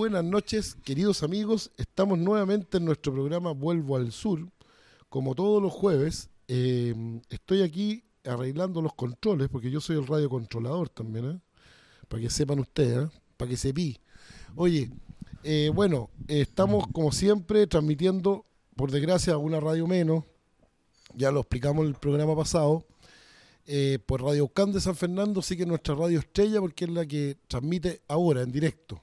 buenas noches, queridos amigos. Estamos nuevamente en nuestro programa Vuelvo al Sur, como todos los jueves. Estoy aquí arreglando los controles, porque yo soy el radiocontrolador también, para que sepan ustedes, para que sepí. Oye, estamos como siempre transmitiendo, por desgracia, una radio menos. Ya lo explicamos en el programa pasado. Por Radio Ucán de San Fernando, sí que es nuestra radio estrella, porque es la que transmite ahora en directo.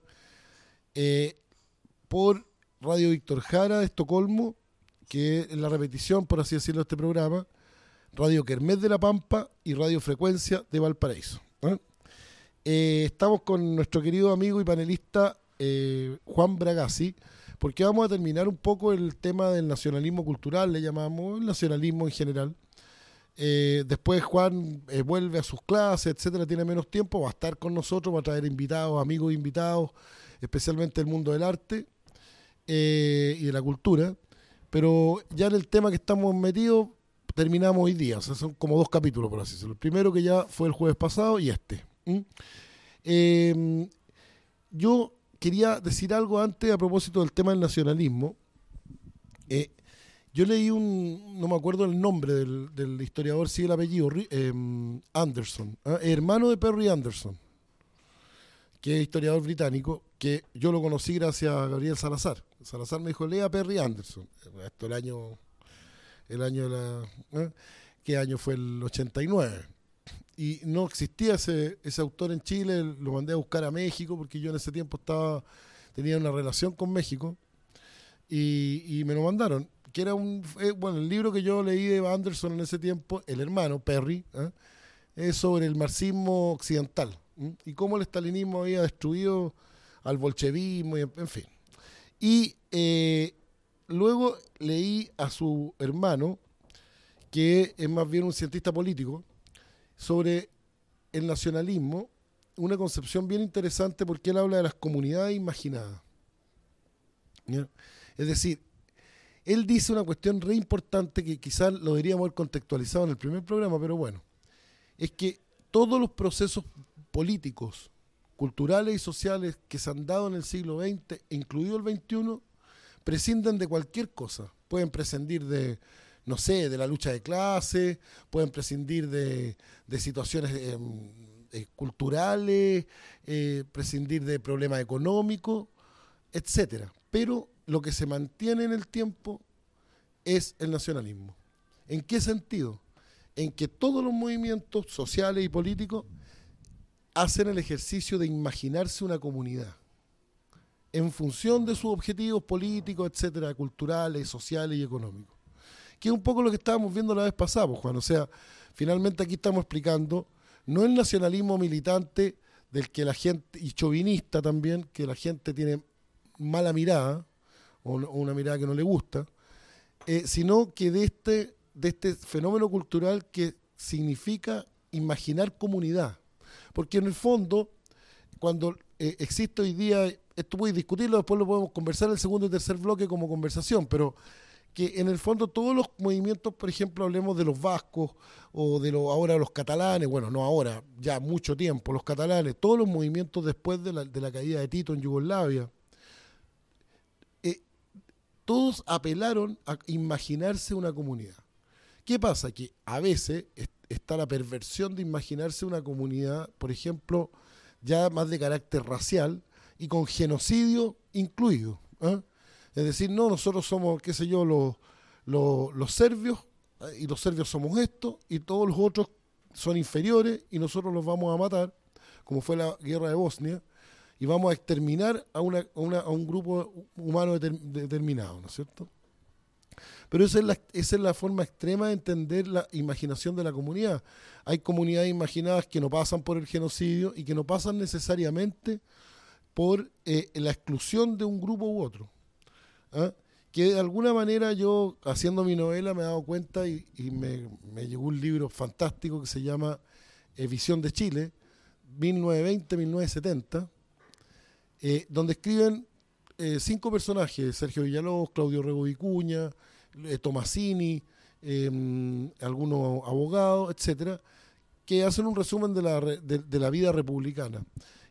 Por Radio Víctor Jara de Estocolmo, que es la repetición, por así decirlo, de este programa. Radio Kermés de La Pampa y Radio Frecuencia de Valparaíso. Estamos con nuestro querido amigo y panelista Juan Bragasi, porque vamos a terminar un poco el tema del nacionalismo cultural, le llamamos el nacionalismo en general. Después Juan vuelve a sus clases, etcétera, tiene menos tiempo, va a estar con nosotros, va a traer invitados, amigos invitados, especialmente del mundo del arte y de la cultura. Pero ya en el tema que estamos metidos, terminamos hoy día, o sea, son como 2 capítulos, por así decirlo. El primero, que ya fue el jueves pasado, y este. Yo quería decir algo antes a propósito del tema del nacionalismo. Yo leí no me acuerdo el nombre del historiador, sí el apellido, Anderson, hermano de Perry Anderson, que es historiador británico, que yo lo conocí gracias a Gabriel Salazar. Salazar me dijo, lea Perry Anderson. Esto el año de la... ¿Qué año fue? El 89. Y no existía ese autor en Chile, lo mandé a buscar a México, porque yo en ese tiempo tenía una relación con México, y me lo mandaron. Que era el libro que yo leí de Anderson en ese tiempo, el hermano Perry, es sobre el marxismo occidental y cómo el estalinismo había destruido al bolchevismo, y en fin. Y luego leí a su hermano, que es más bien un cientista político, sobre el nacionalismo, una concepción bien interesante, porque él habla de las comunidades imaginadas. ¿Ya? Es decir, él dice una cuestión re importante que quizás lo deberíamos haber contextualizado en el primer programa, pero bueno, es que todos los procesos políticos, culturales y sociales que se han dado en el siglo XX, incluido el XXI, prescinden de cualquier cosa. Pueden prescindir de, no sé, de la lucha de clase, pueden prescindir de situaciones culturales, prescindir de problemas económicos, etcétera. Pero lo que se mantiene en el tiempo es el nacionalismo. ¿En qué sentido? En que todos los movimientos sociales y políticos hacen el ejercicio de imaginarse una comunidad en función de sus objetivos políticos, etcétera, culturales, sociales y económicos. Que es un poco lo que estábamos viendo la vez pasada, pues, Juan. O sea, finalmente aquí estamos explicando no el nacionalismo militante del que la gente, y chauvinista también, que la gente tiene mala mirada, o una mirada que no le gusta, sino que de este fenómeno cultural que significa imaginar comunidad. Porque en el fondo, cuando existe hoy día, esto voy a discutirlo, después lo podemos conversar en el segundo y tercer bloque como conversación, pero que en el fondo todos los movimientos, por ejemplo, hablemos de los vascos o ahora los catalanes, bueno, no ahora, ya mucho tiempo, los catalanes, todos los movimientos después de la caída de Tito en Yugoslavia, todos apelaron a imaginarse una comunidad. ¿Qué pasa? Que a veces está la perversión de imaginarse una comunidad, por ejemplo, ya más de carácter racial y con genocidio incluido. Es decir, no, nosotros somos, qué sé yo, los serbios, y los serbios somos esto, y todos los otros son inferiores, y nosotros los vamos a matar, como fue la guerra de Bosnia, y vamos a exterminar a un grupo humano determinado, ¿no es cierto? Pero esa es la forma extrema de entender la imaginación de la comunidad. Hay comunidades imaginadas que no pasan por el genocidio y que no pasan necesariamente por la exclusión de un grupo u otro. Que de alguna manera yo, haciendo mi novela, me he dado cuenta y me llegó un libro fantástico que se llama Visión de Chile, 1920-1970, donde escriben 5 personajes: Sergio Villalobos, Claudio Rego Vicuña, Tomasini, algunos abogados, etcétera, que hacen un resumen de la vida republicana. Y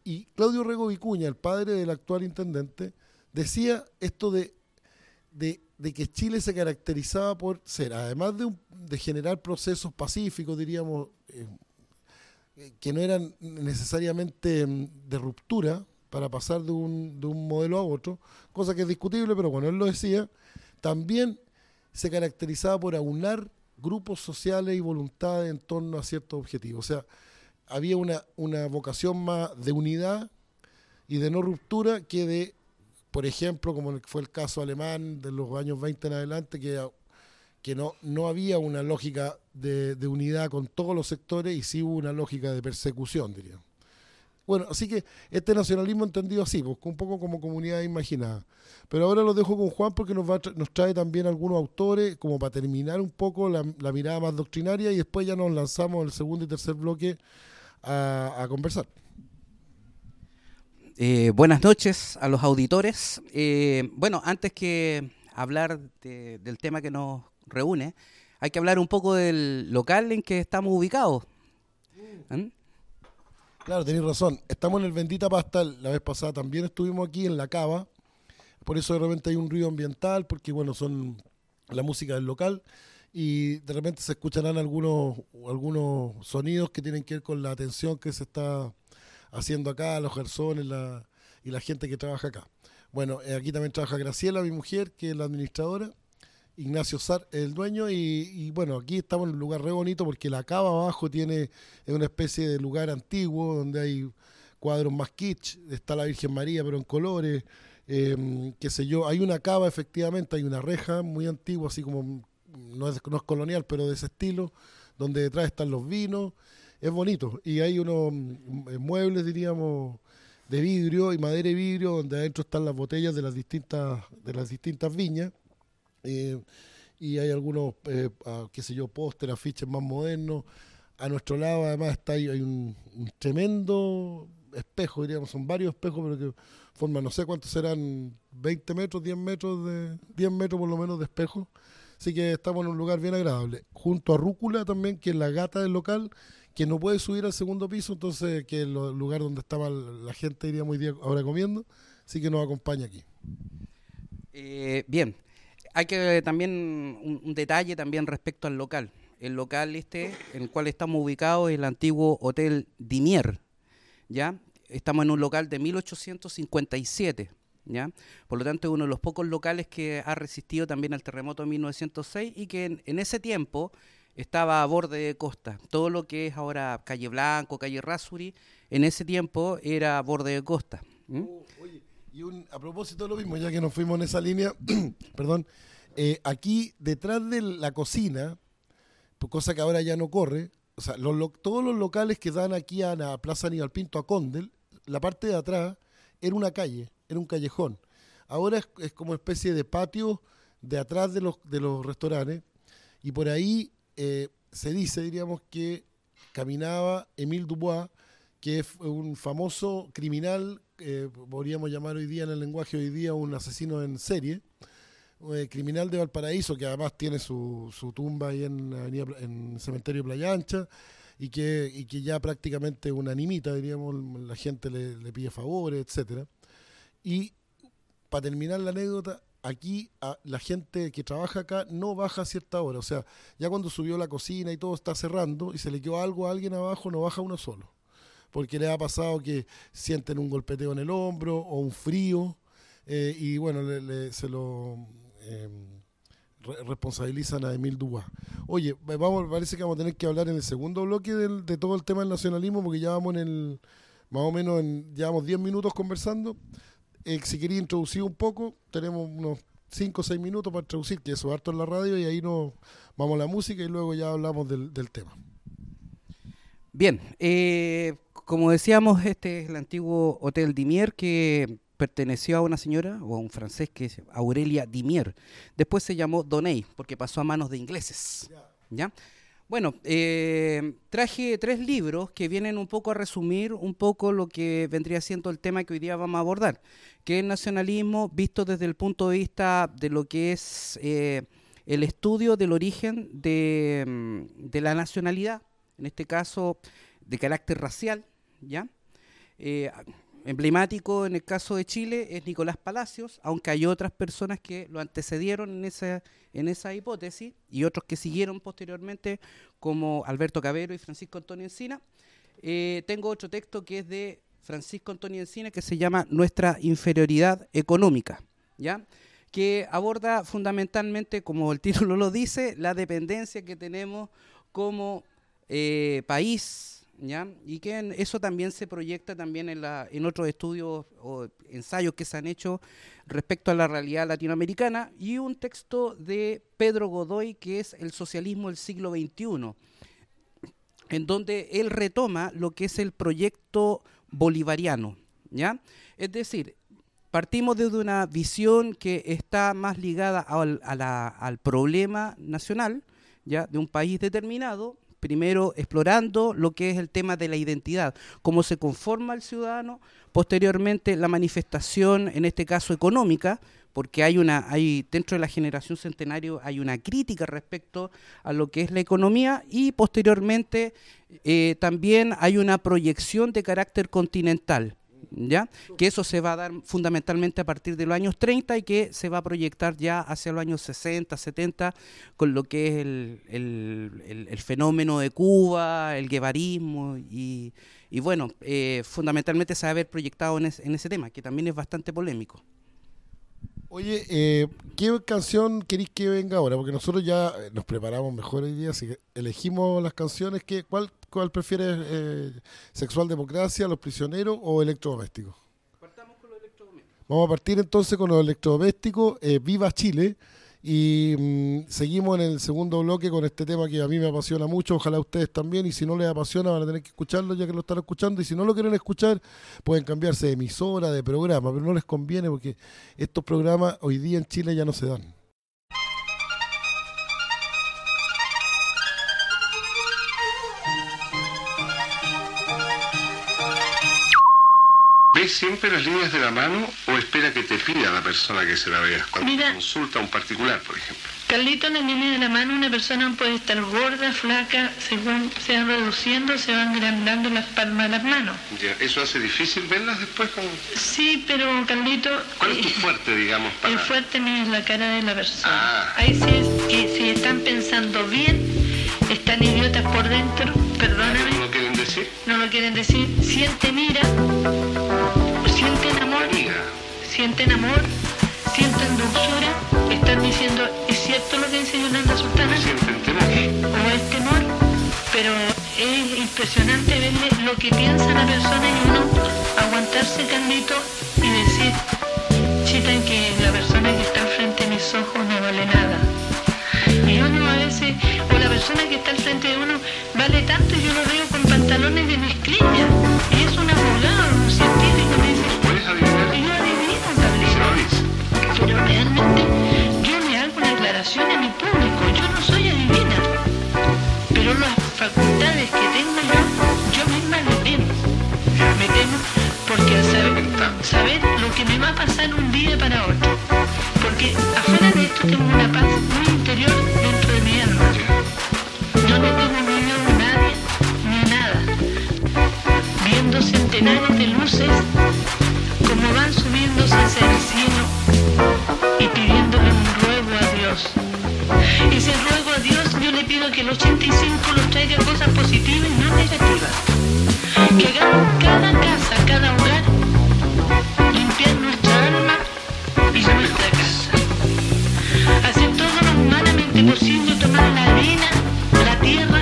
Y Claudio Rego Vicuña, el padre del actual intendente, decía esto de que Chile se caracterizaba por ser, además de generar procesos pacíficos, diríamos, que no eran necesariamente de ruptura para pasar de un modelo a otro, cosa que es discutible, pero bueno, él lo decía, también se caracterizaba por aunar grupos sociales y voluntades en torno a ciertos objetivos. O sea, había una vocación más de unidad y de no ruptura que de, por ejemplo, como fue el caso alemán de los años 20 en adelante, que no había una lógica de unidad con todos los sectores y sí hubo una lógica de persecución, diría. Bueno, así que este nacionalismo entendido así, pues, un poco como comunidad imaginada. Pero ahora lo dejo con Juan porque nos trae también algunos autores, como para terminar un poco la mirada más doctrinaria, y después ya nos lanzamos el segundo y tercer bloque a conversar. Buenas noches a los auditores. Bueno, antes que hablar del tema que nos reúne, hay que hablar un poco del local en que estamos ubicados. ¿Mm? Claro, tenéis razón. Estamos en el Bendita Pasta. La vez pasada también estuvimos aquí en La Cava. Por eso de repente hay un ruido ambiental, porque bueno, son la música del local. Y de repente se escucharán algunos sonidos que tienen que ver con la atención que se está haciendo acá, los garzones y la gente que trabaja acá. Bueno, aquí también trabaja Graciela, mi mujer, que es la administradora. Ignacio Sar, el dueño, y bueno, aquí estamos en un lugar re bonito porque la cava abajo es una especie de lugar antiguo donde hay cuadros más kitsch, está la Virgen María pero en colores, qué sé yo, hay una cava efectivamente, hay una reja muy antigua, así como, no es colonial, pero de ese estilo, donde detrás están los vinos, es bonito, y hay unos muebles, diríamos, de vidrio y madera y vidrio, donde adentro están las botellas de las distintas viñas. Y hay algunos, qué sé yo, póster, afiches más modernos. A nuestro lado además hay un tremendo espejo, diríamos, son varios espejos, pero que forman, no sé cuántos serán, 20 metros, 10 metros por lo menos de espejo. Así que estamos en un lugar bien agradable. Junto a Rúcula también, que es la gata del local, que no puede subir al segundo piso, entonces que es el lugar donde estaba la gente, diríamos, hoy día ahora comiendo, así que nos acompaña aquí. Bien. Hay que también un detalle también respecto al local. El local en el cual estamos ubicados es el antiguo Hotel Dimier, ¿ya? Estamos en un local de 1857, ¿ya? Por lo tanto es uno de los pocos locales que ha resistido también al terremoto de 1906 y que en ese tiempo estaba a borde de costa. Todo lo que es ahora Calle Blanco, Calle Errázuriz, en ese tiempo era a borde de costa. Oye, a propósito de lo mismo, ya que nos fuimos en esa línea, perdón, aquí detrás de la cocina, cosa que ahora ya no corre, o sea, todos los locales que dan aquí a la Plaza Aníbal Pinto, a Condel, la parte de atrás era una calle, era un callejón. Ahora es como especie de patio de atrás de los restaurantes, y por ahí se dice, diríamos, que caminaba Émile Dubois, que es un famoso criminal, podríamos llamar hoy día en el lenguaje hoy día un asesino en serie, criminal de Valparaíso, que además tiene su tumba ahí en el cementerio Playa Ancha, y que ya prácticamente una animita, diríamos, la gente le pide favores, etcétera. Y para terminar la anécdota, aquí la gente que trabaja acá no baja a cierta hora, o sea, ya cuando subió la cocina y todo está cerrando y se le quedó algo a alguien abajo, no baja uno solo, porque le ha pasado que sienten un golpeteo en el hombro o un frío, y bueno, se lo responsabilizan a Émile Dubois. Oye, parece que vamos a tener que hablar en el segundo bloque de todo el tema del nacionalismo, porque ya vamos más o menos llevamos 10 minutos conversando. Si quería introducir un poco, tenemos unos 5 o 6 minutos para introducir, que eso es harto en la radio, y ahí nos vamos a la música y luego ya hablamos del tema. Bien, como decíamos, este es el antiguo Hotel Dimier, que perteneció a una señora o a un francés que es Aurelia Dimier. Después se llamó Donay porque pasó a manos de ingleses. ¿Ya? Bueno, traje 3 libros que vienen un poco a resumir un poco lo que vendría siendo el tema que hoy día vamos a abordar, que es el nacionalismo visto desde el punto de vista de lo que es el estudio del origen de la nacionalidad, en este caso de carácter racial, ¿ya? Emblemático en el caso de Chile es Nicolás Palacios, aunque hay otras personas que lo antecedieron en esa hipótesis y otros que siguieron posteriormente, como Alberto Cavero y Francisco Antonio Encina. Tengo otro texto que es de Francisco Antonio Encina que se llama Nuestra inferioridad económica, ¿ya? Que aborda fundamentalmente, como el título lo dice, la dependencia que tenemos como país, ¿ya? Y que eso también se proyecta también en otros estudios o ensayos que se han hecho respecto a la realidad latinoamericana, y un texto de Pedro Godoy que es El socialismo del siglo XXI, en donde él retoma lo que es el proyecto bolivariano, ¿ya? Es decir, partimos desde una visión que está más ligada al problema nacional, ¿ya? De un país determinado, primero explorando lo que es el tema de la identidad, cómo se conforma el ciudadano, posteriormente la manifestación, en este caso económica, porque hay dentro de la generación centenario hay una crítica respecto a lo que es la economía, y posteriormente también hay una proyección de carácter continental, ¿ya? Que eso se va a dar fundamentalmente a partir de los años 30 y que se va a proyectar ya hacia los años 60, 70 con lo que es el fenómeno de Cuba, el guevarismo y bueno, fundamentalmente se va a haber proyectado en ese tema, que también es bastante polémico. Oye, ¿qué canción queréis que venga ahora? Porque nosotros ya nos preparamos mejor hoy día, así que elegimos las canciones. ¿Cuál prefieres? ¿Sexual Democracia, Los Prisioneros o Electrodomésticos? Partamos con los electrodomésticos. Vamos a partir entonces con los electrodomésticos. Viva Chile. Y seguimos en el segundo bloque con este tema que a mí me apasiona mucho, ojalá a ustedes también, y si no les apasiona van a tener que escucharlo ya que lo están escuchando, y si no lo quieren escuchar pueden cambiarse de emisora, de programa, pero no les conviene porque estos programas hoy día en Chile ya no se dan. ¿Ves siempre las líneas de la mano o espera que te pida la persona que se la vea? Cuando te consulta a un particular, por ejemplo. Carlito, en la línea de la mano una persona puede estar gorda, flaca, según se van reduciendo, se van agrandando las palmas de las manos. Ya, ¿eso hace difícil verlas después? Sí, pero Carlito... ¿Cuál es tu fuerte, digamos, para...? El fuerte mío es la cara de la persona. Ah. Ahí sí es que si están pensando bien, están idiotas por dentro, perdóname. ¿No lo quieren decir? No lo quieren decir, sienten ira, sienten amor, sienten amor, sienten dulzura, están diciendo, ¿es cierto lo que dice Yolanda Sultana? Sienten temor. O es temor, pero es impresionante verle lo que piensa la persona y uno aguantarse, Carlito, y decir, chita, que la persona que está al frente de mis ojos no vale nada. Y uno a veces, o la persona que está al frente de uno vale tanto, y yo lo veo con pantalones de mezclilla, y es un abogado, un científico, me dice, ¿Puedes adivinar? y yo adivino, Carlito. Pero realmente yo le hago una declaración a mi público, yo no soy adivina, pero las facultades que tengo yo misma me temo, porque al saber lo que me va a pasar un día para otro, porque afuera de esto tengo una paz muy interior dentro de mi alma, yo no tengo miedo a nadie ni a nada, viendo centenares de luces como van subiéndose hacia el cielo y pidiéndole un ruego a Dios. Ese ruego a Dios yo le pido que el 85 los traiga cosas positivas y no negativas. Que hagamos cada casa, cada hogar, limpiar nuestra alma y nuestra casa. Hacer todo lo humanamente posible, tomar la arena, la tierra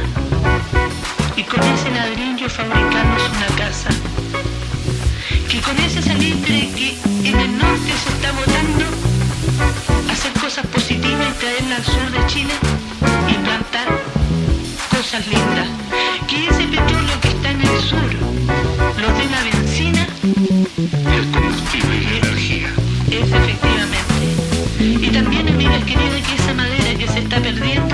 y con ese ladrillo fabricarnos una casa. Que con ese salitre que en el norte se está botando, hacer cosas positivas y traerla al sur de Chile y plantar cosas lindas. Que ese petróleo que está en el sur lo dé la benzina, El combustible y la energía. es efectivamente. Y también, amigas queridas, que esa madera que se está perdiendo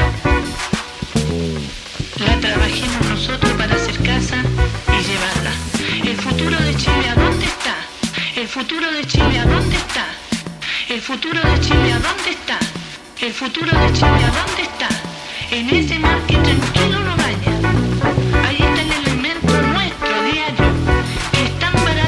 la trabajemos nosotros para hacer casa y llevarla. El futuro de Chile, ¿a dónde está? El futuro de Chile, ¿a dónde está? El futuro de Chile, ¿a dónde está? El futuro de Chile, ¿a dónde está? En ese mar que tranquilo lo baña. Ahí está el elemento nuestro diario, que es tan barato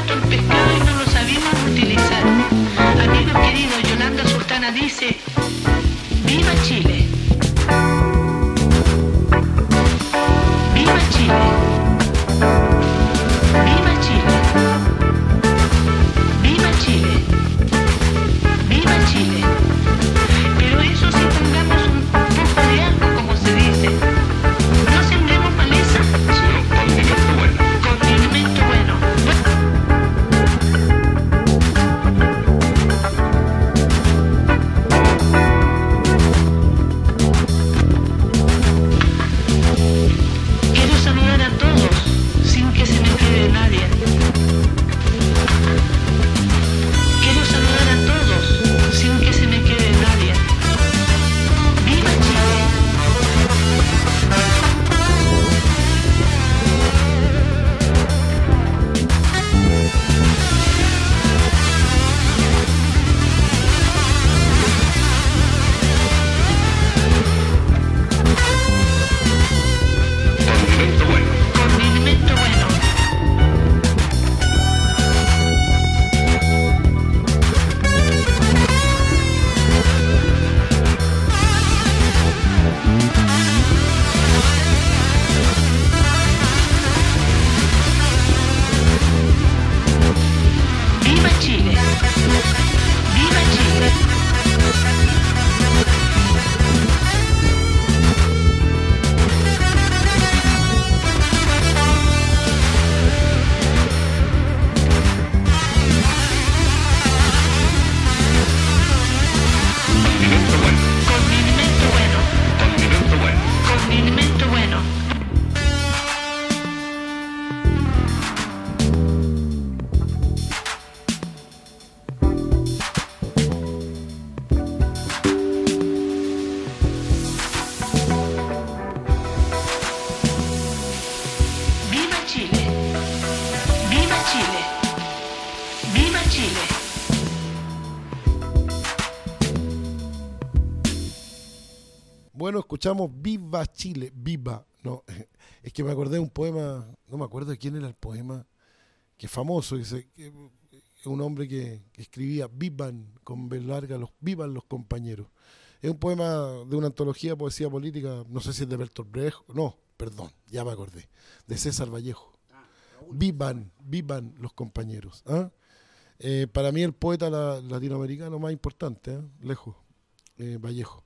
Bueno, escuchamos Viva Chile, viva. No, es que me acordé de un poema, no me acuerdo de quién era el poema, que es famoso, que es un hombre que escribía vivan con B larga, vivan los compañeros. Es un poema de una antología de poesía política, no sé si es de Bertolt Brecht, no, perdón, ya me acordé, de César Vallejo. Vivan los compañeros. ¿Ah? Para mí el poeta latinoamericano más importante, lejos, Vallejo.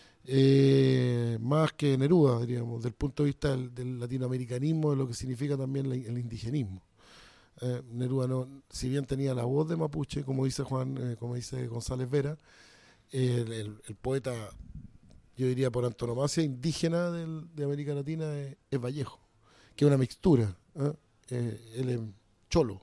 Más que Neruda, diríamos, desde el punto de vista del latinoamericanismo, de lo que significa también el indigenismo. Neruda, si bien tenía la voz de mapuche, como dice como dice González Vera, el poeta, yo diría por antonomasia, indígena de América Latina es Vallejo, que es una mixtura. Él es cholo,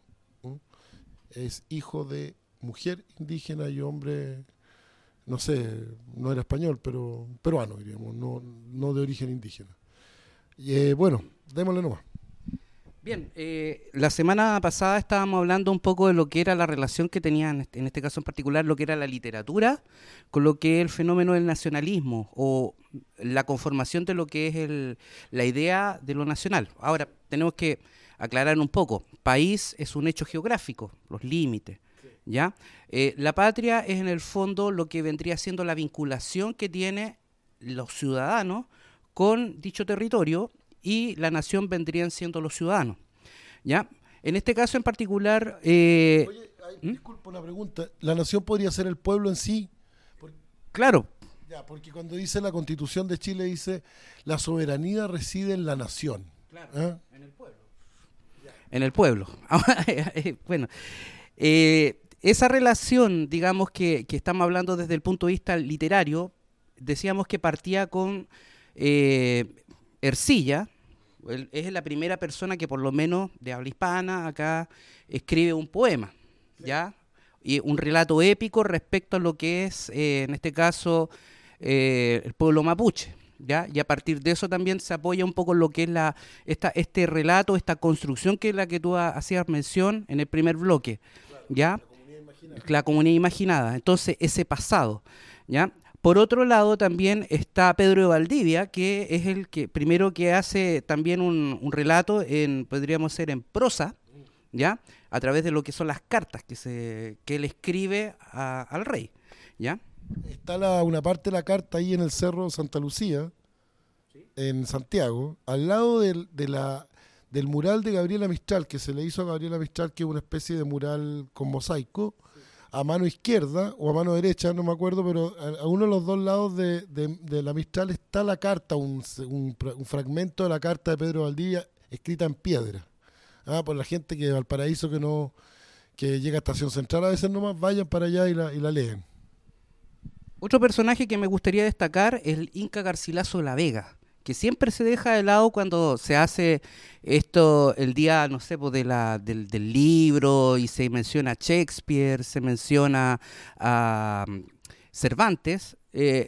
es hijo de mujer indígena y hombre, no sé, no era español, pero peruano, diríamos, no de origen indígena. Y bueno, démosle nomás. Bien, la semana pasada estábamos hablando un poco de lo que era la relación que tenía, en este caso en particular, lo que era la literatura con lo que es el fenómeno del nacionalismo o la conformación de lo que es la idea de lo nacional. Ahora, tenemos que aclarar un poco. País es un hecho geográfico, los límites. ¿Ya? La patria es en el fondo lo que vendría siendo la vinculación que tienen los ciudadanos con dicho territorio y la nación vendrían siendo los ciudadanos. ¿Ya? En este caso en particular... Oye, disculpa una pregunta. ¿La nación podría ser el pueblo en sí? Claro. Ya, porque cuando dice la Constitución de Chile dice la soberanía reside en la nación. Claro, en el pueblo. Ya. En el pueblo. Bueno, esa relación, digamos que estamos hablando desde el punto de vista literario, decíamos que partía con Ercilla. Es la primera persona que por lo menos de habla hispana acá escribe un poema, ¿ya? Y un relato épico respecto a lo que es, en este caso, el pueblo mapuche, ¿ya? Y a partir de eso también se apoya un poco en lo que es este relato, esta construcción que es la que tú hacías mención en el primer bloque, ¿ya? La comunidad imaginada. Entonces, ese pasado, ¿ya? Por otro lado, también está Pedro de Valdivia, que es el que primero que hace también un relato, podríamos ser en prosa, ¿ya? A través de lo que son las cartas que él escribe al rey, ¿ya? Está una parte de la carta ahí en el Cerro Santa Lucía, ¿sí? En Santiago, al lado del mural de Gabriela Mistral, que se le hizo a Gabriela Mistral, que es una especie de mural con mosaico, a mano izquierda o a mano derecha, no me acuerdo, pero a uno de los dos lados de la Mistral está la carta, un fragmento de la carta de Pedro Valdivia escrita en piedra. Por la gente que de Valparaíso que llega a Estación Central a veces nomás, vayan para allá y la leen. Otro personaje que me gustaría destacar es el Inca Garcilaso de la Vega, que siempre se deja de lado cuando se hace esto, el día, no sé, pues del libro, y se menciona a Shakespeare, se menciona a Cervantes.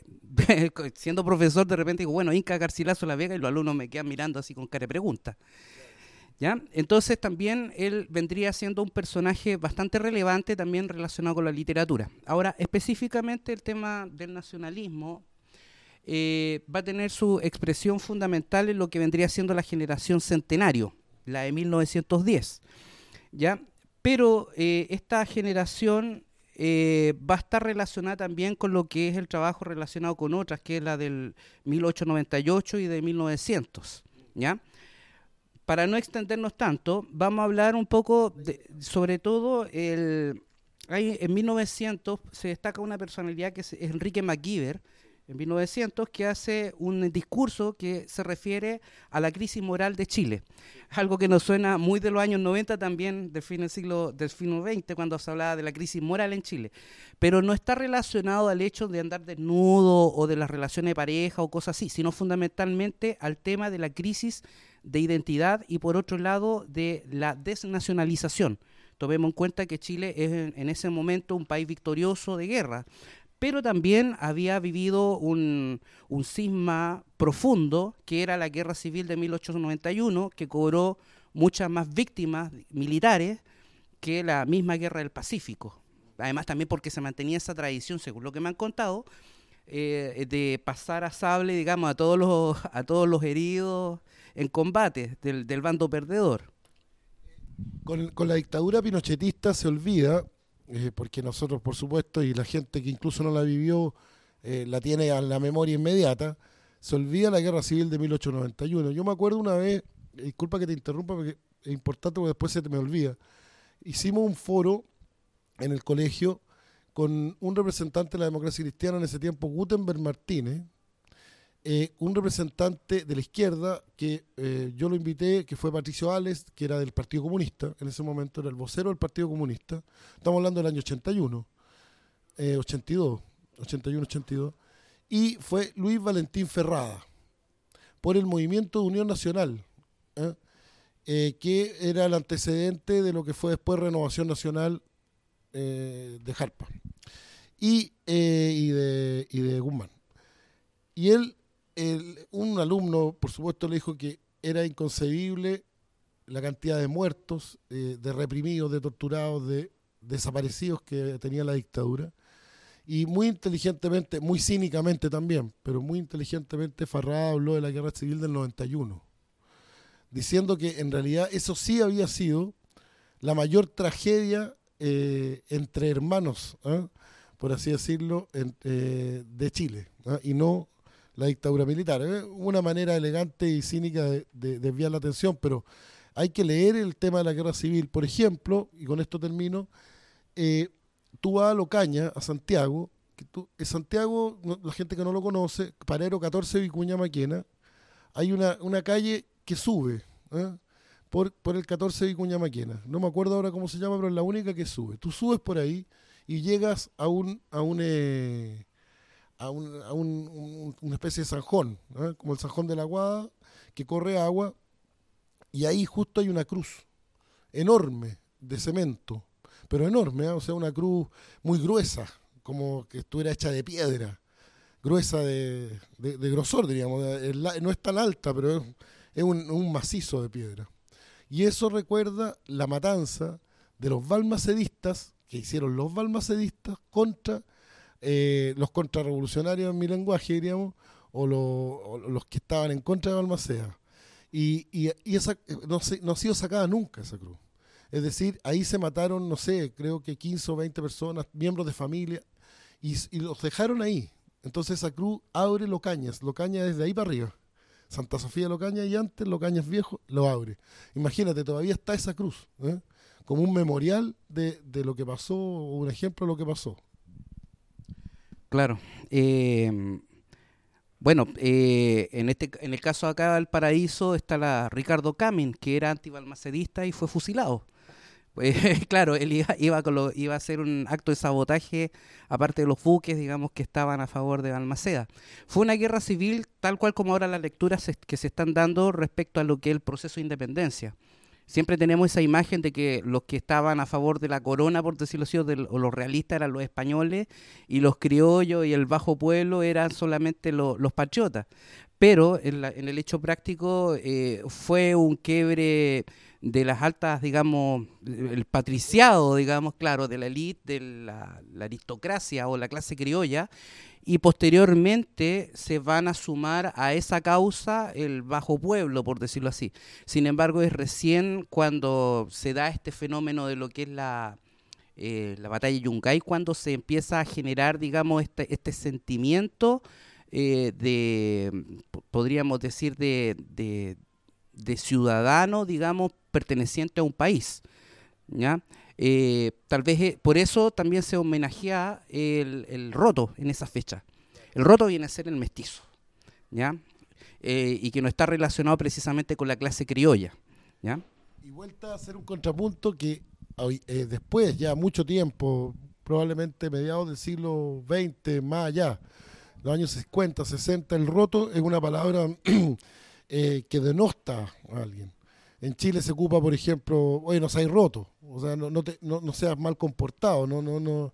Siendo profesor, de repente digo, bueno, Inca Garcilaso de la Vega, y los alumnos me quedan mirando así con cara de pregunta. ¿Ya? Entonces también él vendría siendo un personaje bastante relevante también relacionado con la literatura. Ahora, específicamente el tema del nacionalismo va a tener su expresión fundamental en lo que vendría siendo la generación centenario, la de 1910, ¿ya? Pero esta generación va a estar relacionada también con lo que es el trabajo relacionado con otras, que es la del 1898 y de 1900, ¿ya? Para no extendernos tanto, vamos a hablar un poco, sobre todo, en 1900 se destaca una personalidad que es Enrique MacGyver, en 1900, que hace un discurso que se refiere a la crisis moral de Chile. Algo que nos suena muy de los años 90 también, del siglo XX, cuando se hablaba de la crisis moral en Chile. Pero no está relacionado al hecho de andar desnudo o de las relaciones de pareja o cosas así, sino fundamentalmente al tema de la crisis de identidad y, por otro lado, de la desnacionalización. Tomemos en cuenta que Chile es en ese momento un país victorioso de guerra, pero también había vivido un cisma profundo, que era la Guerra Civil de 1891, que cobró muchas más víctimas militares que la misma Guerra del Pacífico. Además, también porque se mantenía esa tradición, según lo que me han contado, de pasar a sable, digamos, a todos los heridos en combate del bando perdedor. Con la dictadura pinochetista se olvida, porque nosotros, por supuesto, y la gente que incluso no la vivió, la tiene a la memoria inmediata, se olvida la Guerra Civil de 1891. Yo me acuerdo una vez, disculpa que te interrumpa porque es importante porque después se me olvida, hicimos un foro en el colegio con un representante de la democracia cristiana en ese tiempo, Gutenberg Martínez, un representante de la izquierda que yo lo invité, que fue Patricio Ales, que era del Partido Comunista, en ese momento era el vocero del Partido Comunista, estamos hablando del año 81, 82, y fue Luis Valentín Ferrada, por el Movimiento de Unión Nacional, que era el antecedente de lo que fue después Renovación Nacional de Jarpa y de Guzmán. Y un alumno, por supuesto, le dijo que era inconcebible la cantidad de muertos, de reprimidos, de torturados, de desaparecidos que tenía la dictadura. Y muy inteligentemente, muy cínicamente también, pero muy inteligentemente Ferrada habló de la Guerra Civil del 91, diciendo que en realidad eso sí había sido la mayor tragedia entre hermanos, por así decirlo, de Chile, y no la dictadura militar. Una manera elegante y cínica de desviar la atención, pero hay que leer el tema de la Guerra Civil. Por ejemplo, y con esto termino, tú vas a Locaña, a Santiago, en Santiago, la gente que no lo conoce, Parero 14 Vicuña Maquena, hay una calle que sube por el 14 Vicuña Maquena. No me acuerdo ahora cómo se llama, pero es la única que sube. Tú subes por ahí y llegas a una especie de zanjón, como el zanjón de la Guada, que corre agua, y ahí justo hay una cruz enorme de cemento, pero enorme, o sea, una cruz muy gruesa, como que estuviera hecha de piedra, gruesa de grosor, diríamos, no es tan alta, pero es un macizo de piedra. Y eso recuerda la matanza de los balmacedistas, que hicieron los balmacedistas contra los contrarrevolucionarios en mi lenguaje, diríamos, o los que estaban en contra de Balmaceda. Y esa no ha sido sacada nunca esa cruz. Es decir, ahí se mataron, no sé, creo que 15 o 20 personas, miembros de familia, y los dejaron ahí. Entonces esa cruz abre Locañas desde ahí para arriba. Santa Sofía Locaña y antes, Locañas Viejo, lo abre. Imagínate, todavía está esa cruz, como un memorial de lo que pasó, o un ejemplo de lo que pasó. Claro. Bueno, en el caso acá del Paraíso está la Ricardo Camin, que era antibalmacedista y fue fusilado. Claro, él iba a hacer un acto de sabotaje, aparte de los buques, digamos, que estaban a favor de Balmaceda. Fue una guerra civil tal cual como ahora las lecturas que se están dando respecto a lo que es el proceso de independencia. Siempre tenemos esa imagen de que los que estaban a favor de la corona, por decirlo así, o los realistas eran los españoles, y los criollos y el bajo pueblo eran solamente los patriotas. Pero en el hecho práctico fue un quiebre de las altas, digamos, el patriciado, digamos, claro, de la élite, de la aristocracia o la clase criolla, y posteriormente se van a sumar a esa causa el bajo pueblo, por decirlo así. Sin embargo, es recién cuando se da este fenómeno de lo que es la batalla de Yungay, cuando se empieza a generar, digamos, este sentimiento podríamos decir, de ciudadano, digamos, perteneciente a un país, ¿ya? Tal vez por eso también se homenajea el roto en esa fecha. El roto viene a ser el mestizo, ¿ya? Y que no está relacionado precisamente con la clase criolla, ¿ya? Y vuelta a hacer un contrapunto que después, ya mucho tiempo, probablemente mediados del siglo XX, más allá, los años 50, 60, el roto es una palabra que denosta a alguien. En Chile se ocupa, por ejemplo, oye, no seas roto, o sea, no seas mal comportado, no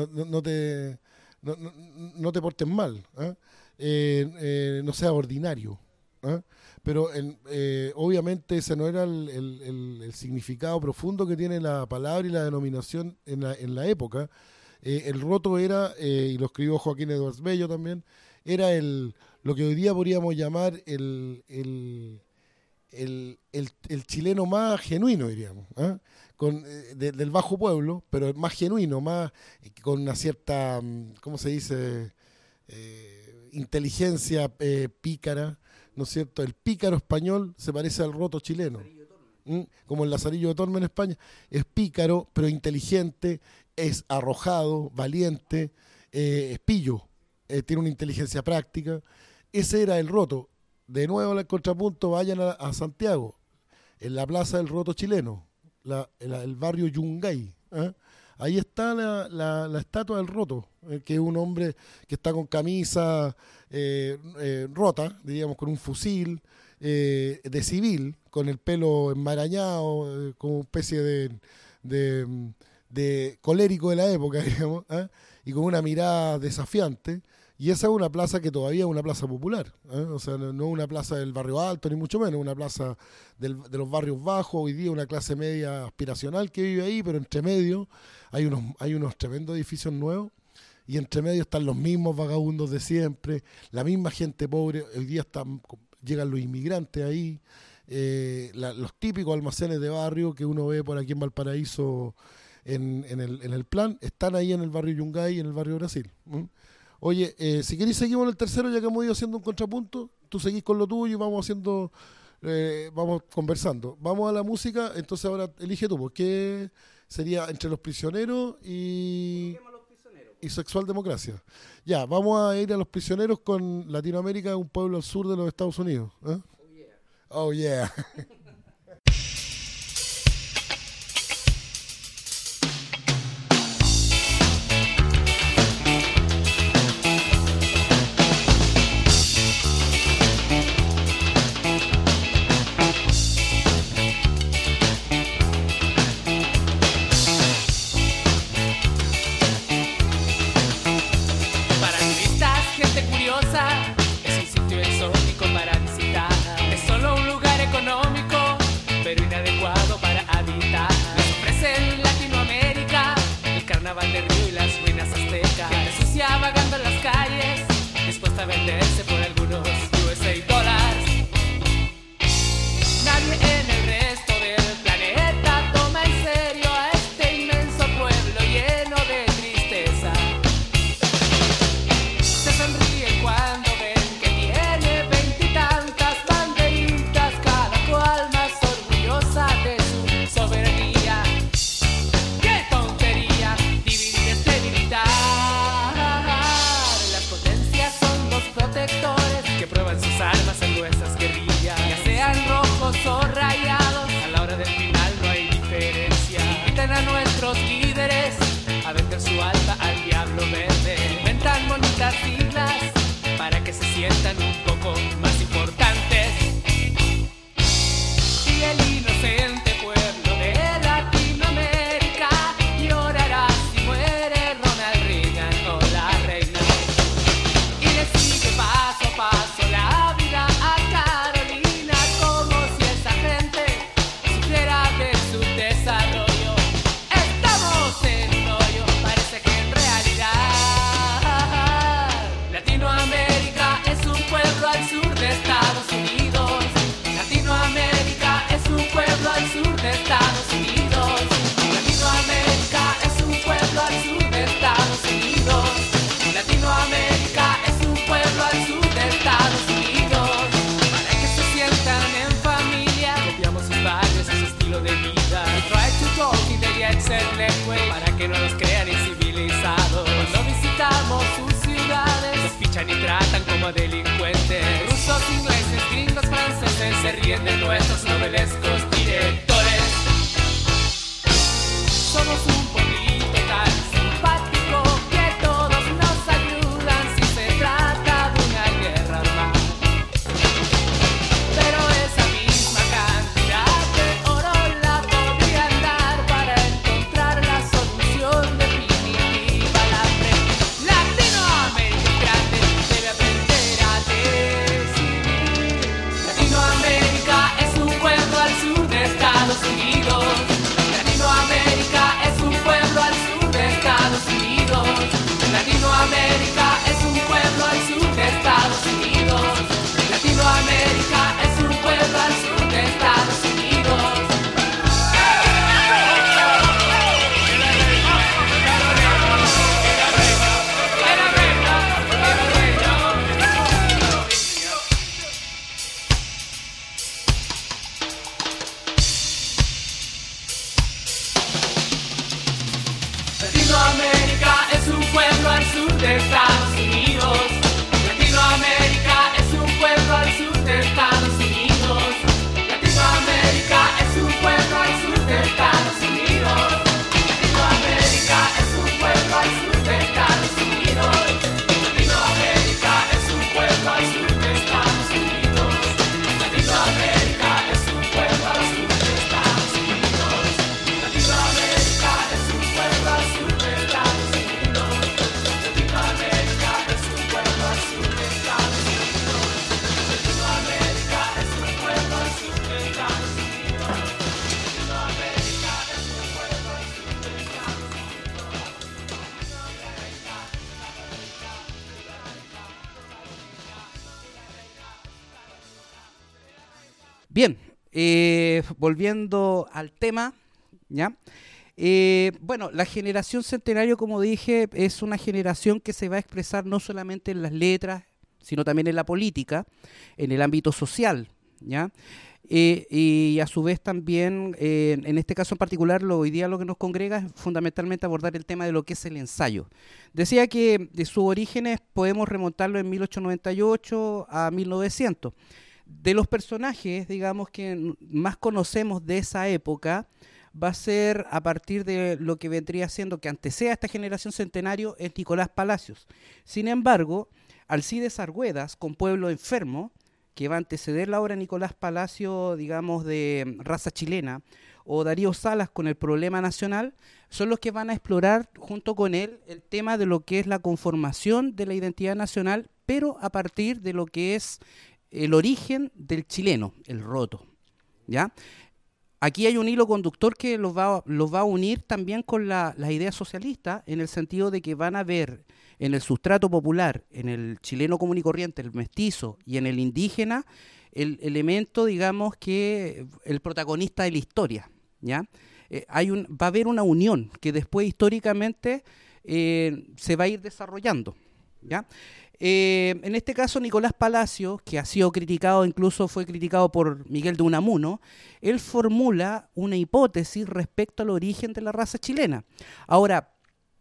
te portes mal, no seas ordinario. Pero obviamente ese no era el significado profundo que tiene la palabra y la denominación en la época, el roto era, y lo escribió Joaquín Edwards Bello también, era lo que hoy día podríamos llamar el chileno más genuino, diríamos, ¿eh? Del bajo pueblo, pero más genuino, más con una cierta, ¿cómo se dice?, inteligencia pícara, ¿no es cierto? El pícaro español se parece al roto chileno, como el Lazarillo de Tormes en España. Es pícaro, pero inteligente, es arrojado, valiente, es pillo, tiene una inteligencia práctica. Ese era el roto. De nuevo, al contrapunto, vayan a Santiago, en la plaza del roto chileno, el barrio Yungay, ¿eh? Ahí está la estatua del roto, que es un hombre que está con camisa rota, diríamos, con un fusil de civil, con el pelo enmarañado, como una especie de colérico de la época, digamos, ¿eh? Y con una mirada desafiante. Y esa es una plaza que todavía es una plaza popular, ¿eh? O sea, no es una plaza del barrio alto, ni mucho menos, una plaza de los barrios bajos. Hoy día una clase media aspiracional que vive ahí, pero entre medio hay unos tremendos edificios nuevos, y entre medio están los mismos vagabundos de siempre, la misma gente pobre. Hoy día llegan los inmigrantes ahí, los típicos almacenes de barrio que uno ve por aquí en Valparaíso en el plan, están ahí en el barrio Yungay, en el barrio Brasil. Oye, si queréis seguimos en el tercero, ya que hemos ido haciendo un contrapunto, tú seguís con lo tuyo y vamos conversando. Vamos a la música, entonces ahora elige tú, porque sería Entre los prisioneros y Sexual Democracia. Ya, vamos a ir a Los prisioneros con Latinoamérica, un pueblo al sur de los Estados Unidos. ¿Eh? Oh yeah. A venderse por algunos USA dólares. Nadie en el resto del planeta toma en serio a este inmenso pueblo lleno de tristeza. Se sonríen cuando ven que tiene 20 y tantas banderitas, cada cual más orgullosa de su soberanía. ¡Qué tontería! Dividir es debilitar. Protectores que prueban sus armas en nuestras guerrillas, ya sean rojos o rayados, a la hora del final no hay diferencia. Invitan a nuestros líderes a vender su alma al diablo verde, inventan bonitas siglas para que se sientan un poco más importantes. Y el inocente pueblo de Latinoamérica llorará si muere Ronald Reagan o la reina. Sigue paso a paso la vida a Carolina, como si esa gente sufriera de su desarrollo. Estamos en un hoyo, parece que en realidad Latinoamérica es un pueblo al sur de Estados Unidos. Latinoamérica es un pueblo al sur de Estados Unidos. Latinoamérica es un pueblo al sur de Estados Unidos. Latinoamérica es un pueblo al sur de Estados Unidos. Para que se sientan en familia, copiamos sus barrios y su estilo de vida. We try to talk in the jet set language, para que no nos crean incivilizados. Cuando visitamos sus ciudades, nos fichan y tratan como delincuentes. Rusos, ingleses, gringos, franceses se ríen de nuestros novelescos directores. Somos un pueblito tan simpático que todos nos ayudan si se trata de una guerra armada. Pero esa misma cantidad de oro la podrían dar para encontrar la solución definitiva al hambre. Latinoamérica es grande, debe aprender a decidir. Latinoamérica es un pueblo al sur Bien, volviendo al tema, ¿ya? Bueno, la generación centenario, como dije, es una generación que se va a expresar no solamente en las letras, sino también en la política, en el ámbito social, ¿ya? Y a su vez también, en este caso en particular, hoy día lo que nos congrega es fundamentalmente abordar el tema de lo que es el ensayo. Decía que de sus orígenes podemos remontarlo en 1898 a 1900. De los personajes, digamos, que más conocemos de esa época, va a ser a partir de lo que vendría siendo, que antecede a esta generación centenario, es Nicolás Palacios. Sin embargo, Alcides Argüedas, con Pueblo Enfermo, que va a anteceder la obra de Nicolás Palacio, digamos, de Raza Chilena, o Darío Salas con El Problema Nacional, son los que van a explorar junto con él el tema de lo que es la conformación de la identidad nacional, pero a partir de lo que es el origen del chileno, el roto, ¿ya? Aquí hay un hilo conductor que los va a unir también con la idea socialista, en el sentido de que van a ver en el sustrato popular, en el chileno común y corriente, el mestizo, y en el indígena, el elemento, digamos, que el protagonista de la historia, ¿ya? Va a haber una unión que después históricamente se va a ir desarrollando, ¿ya? En este caso, Nicolás Palacio, que ha sido criticado, incluso fue criticado por Miguel de Unamuno, él formula una hipótesis respecto al origen de la raza chilena. Ahora,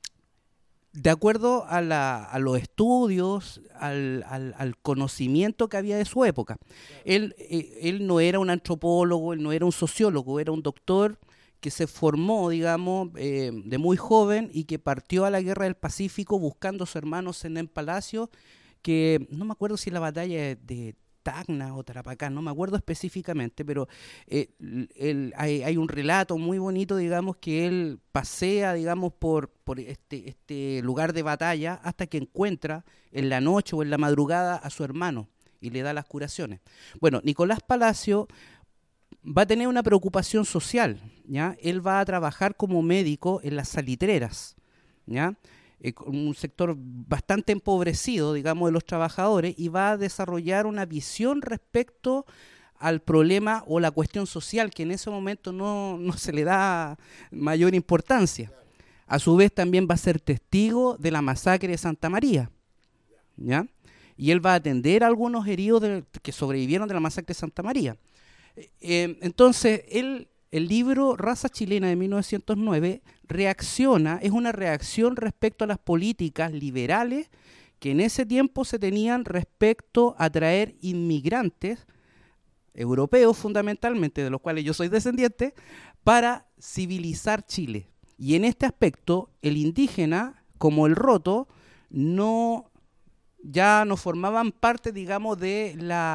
de acuerdo a los estudios, al conocimiento que había de su época, él no era un antropólogo, él no era un sociólogo, era un doctor que se formó, digamos, de muy joven y que partió a la Guerra del Pacífico buscando a sus hermanos en Palacio, que no me acuerdo si la batalla de Tacna o Tarapacá, no me acuerdo específicamente, pero hay un relato muy bonito, digamos, que él pasea, digamos, por este lugar de batalla hasta que encuentra en la noche o en la madrugada a su hermano y le da las curaciones. Bueno, Nicolás Palacio va a tener una preocupación social, ¿ya? Él va a trabajar como médico en las salitreras, ¿ya? Un sector bastante empobrecido, digamos, de los trabajadores, y va a desarrollar una visión respecto al problema o la cuestión social, que en ese momento no se le da mayor importancia. A su vez también va a ser testigo de la masacre de Santa María, ¿ya? Y él va a atender a algunos heridos que sobrevivieron de la masacre de Santa María. Entonces, el libro Raza Chilena de 1909 es una reacción respecto a las políticas liberales que en ese tiempo se tenían respecto a traer inmigrantes europeos fundamentalmente, de los cuales yo soy descendiente, para civilizar Chile. Y en este aspecto, el indígena, como el roto, ya no formaban parte, digamos, de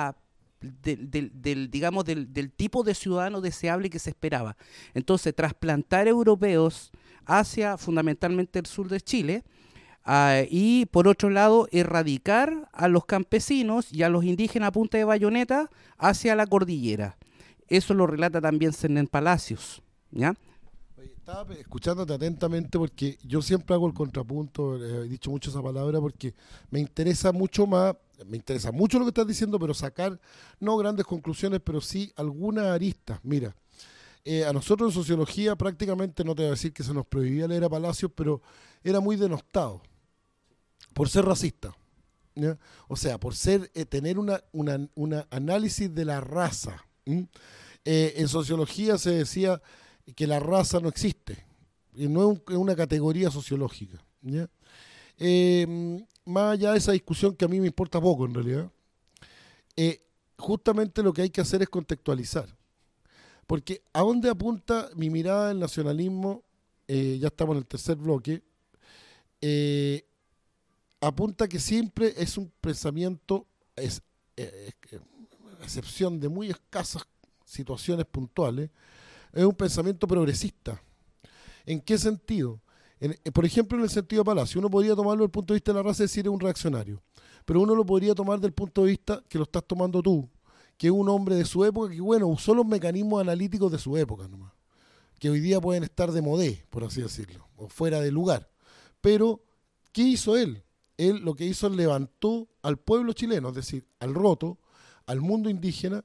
del tipo de ciudadano deseable que se esperaba. Entonces, trasplantar europeos hacia fundamentalmente el sur de Chile y, por otro lado, erradicar a los campesinos y a los indígenas a punta de bayoneta hacia la cordillera. Eso lo relata también Sennén Palacios, ¿ya? Estaba escuchándote atentamente porque yo siempre hago el contrapunto, he dicho mucho esa palabra porque me interesa mucho lo que estás diciendo, pero sacar no grandes conclusiones, pero sí algunas aristas. Mira, a nosotros en sociología prácticamente, no te voy a decir que se nos prohibía leer a Palacios, pero era muy denostado por ser racista, ¿ya? O sea, por tener una análisis de la raza. En sociología se decía que la raza no existe, y no es una categoría sociológica, ¿ya? Más allá de esa discusión que a mí me importa poco en realidad, justamente lo que hay que hacer es contextualizar, porque ¿a dónde apunta mi mirada del nacionalismo? Ya estamos en el tercer bloque, apunta que siempre es un pensamiento, a excepción de muy escasas situaciones puntuales, es un pensamiento progresista. ¿En qué sentido? Por ejemplo, en el sentido de Palacio, uno podría tomarlo desde el punto de vista de la raza y decir es un reaccionario, pero uno lo podría tomar del punto de vista que lo estás tomando tú, que es un hombre de su época que, bueno, usó los mecanismos analíticos de su época nomás, que hoy día pueden estar de modé, por así decirlo, o fuera de lugar. Pero, ¿qué hizo él? Él lo que hizo es levantó al pueblo chileno, es decir, al roto, al mundo indígena,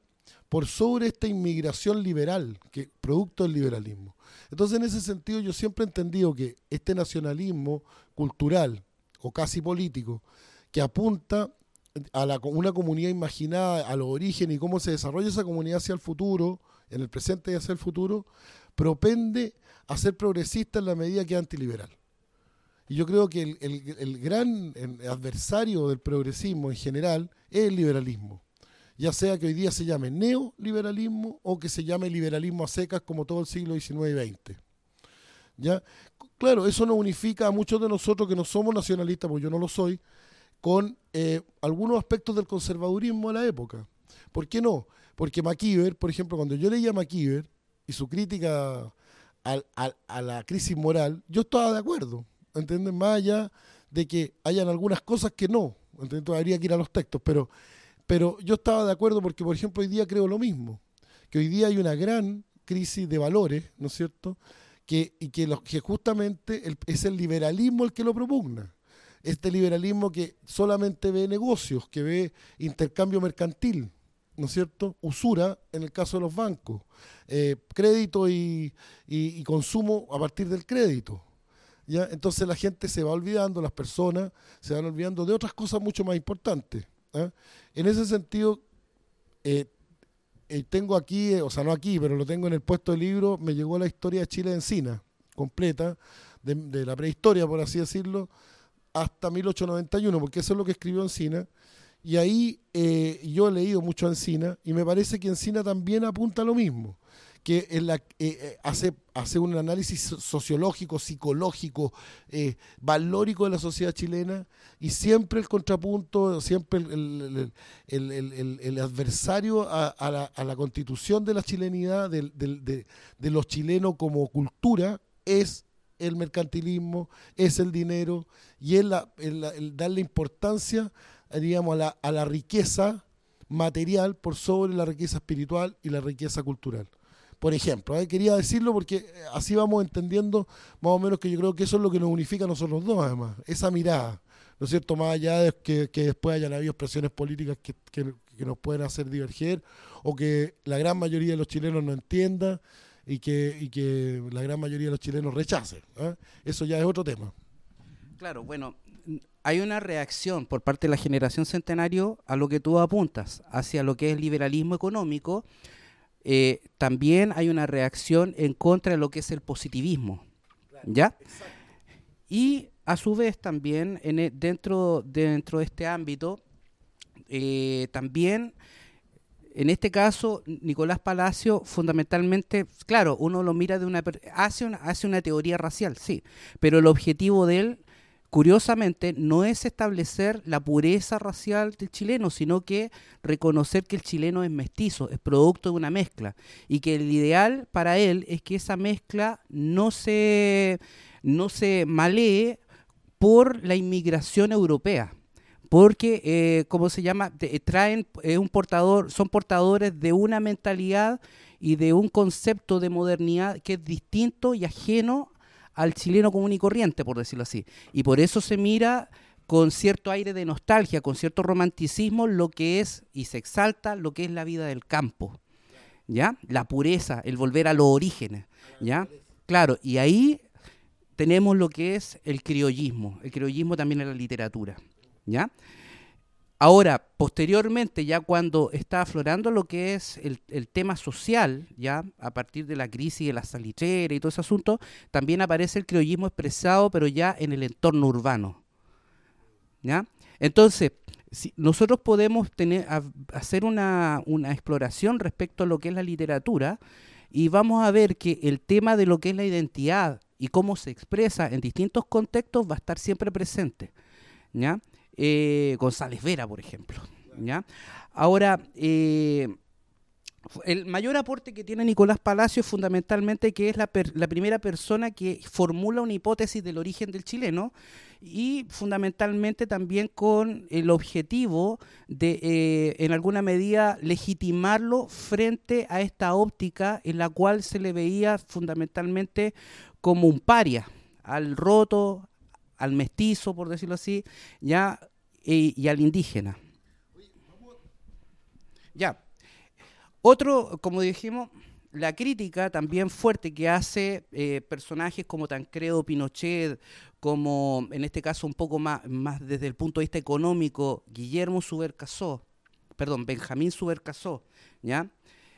por sobre esta inmigración liberal, que producto del liberalismo. Entonces, en ese sentido, yo siempre he entendido que este nacionalismo cultural o casi político, que apunta a una comunidad imaginada, a los orígenes y cómo se desarrolla esa comunidad hacia el futuro, en el presente y hacia el futuro, propende a ser progresista en la medida que es antiliberal. Y yo creo que el gran adversario del progresismo en general es el liberalismo. Ya sea que hoy día se llame neoliberalismo o que se llame liberalismo a secas como todo el siglo XIX y XX. ¿Ya? Claro, eso nos unifica a muchos de nosotros que no somos nacionalistas, porque yo no lo soy, con algunos aspectos del conservadurismo de la época. ¿Por qué no? Porque McKeever, por ejemplo, cuando yo leía a McKeever y su crítica a la crisis moral, yo estaba de acuerdo, ¿entienden? Más allá de que hayan algunas cosas que no, ¿entienden? Habría que ir a los textos, pero yo estaba de acuerdo porque, por ejemplo, hoy día creo lo mismo, que hoy día hay una gran crisis de valores, ¿no es cierto?, que justamente es el liberalismo el que lo propugna. Este liberalismo que solamente ve negocios, que ve intercambio mercantil, ¿no es cierto?, usura en el caso de los bancos, crédito y consumo a partir del crédito. ¿Ya? Entonces la gente se va olvidando, las personas se van olvidando de otras cosas mucho más importantes. ¿Eh? En ese sentido, tengo aquí, o sea, no aquí, pero lo tengo en el puesto de libro, me llegó la historia de Chile de Encina, completa, de la prehistoria, por así decirlo, hasta 1891, porque eso es lo que escribió Encina. Y ahí yo he leído mucho a Encina, y me parece que Encina también apunta a lo mismo, que hace un análisis sociológico, psicológico, valórico de la sociedad chilena, y siempre el contrapunto, siempre el adversario a la constitución de la chilenidad, de los chilenos como cultura, es el mercantilismo, es el dinero, y es el darle importancia, digamos, a la riqueza material por sobre la riqueza espiritual y la riqueza cultural. Por ejemplo, quería decirlo porque así vamos entendiendo más o menos que yo creo que eso es lo que nos unifica a nosotros dos, además, esa mirada, ¿no es cierto?, más allá de que después hayan habido expresiones políticas que nos pueden hacer diverger, o que la gran mayoría de los chilenos no entienda y que la gran mayoría de los chilenos rechacen. Eso ya es otro tema. Claro, bueno, hay una reacción por parte de la generación centenario a lo que tú apuntas, hacia lo que es liberalismo económico. También hay una reacción en contra de lo que es el positivismo, ¿ya? Y a su vez también dentro de este ámbito, también en este caso Nicolás Palacio fundamentalmente, claro, uno lo mira hace una teoría racial, sí, pero el objetivo de él, curiosamente, no es establecer la pureza racial del chileno, sino que reconocer que el chileno es mestizo, es producto de una mezcla, y que el ideal para él es que esa mezcla no se malee por la inmigración europea, porque, ¿cómo se llama? Son portadores de una mentalidad y de un concepto de modernidad que es distinto y ajeno al chileno común y corriente, por decirlo así. Y por eso se mira con cierto aire de nostalgia, con cierto romanticismo, lo que es, y se exalta lo que es la vida del campo, ¿ya? La pureza, el volver a los orígenes, ¿ya? Claro, y ahí tenemos lo que es el criollismo también en la literatura, ¿ya? Ahora, posteriormente, ya cuando está aflorando lo que es el tema social, ya a partir de la crisis de la salitrera y todo ese asunto, también aparece el criollismo expresado, pero ya en el entorno urbano, ¿ya? Entonces, si nosotros podemos hacer una exploración respecto a lo que es la literatura, y vamos a ver que el tema de lo que es la identidad y cómo se expresa en distintos contextos va a estar siempre presente, ¿ya? González Vera, por ejemplo, ¿ya? Ahora, el mayor aporte que tiene Nicolás Palacio es fundamentalmente que es la primera persona que formula una hipótesis del origen del chileno, y fundamentalmente también con el objetivo de, en alguna medida, legitimarlo frente a esta óptica en la cual se le veía fundamentalmente como un paria, al roto, al mestizo, por decirlo así, y al indígena. Ya. Otro, como dijimos, la crítica también fuerte que hace personajes como Tancredo Pinochet, como en este caso un poco más desde el punto de vista económico, Benjamín Subercaseaux, ¿ya?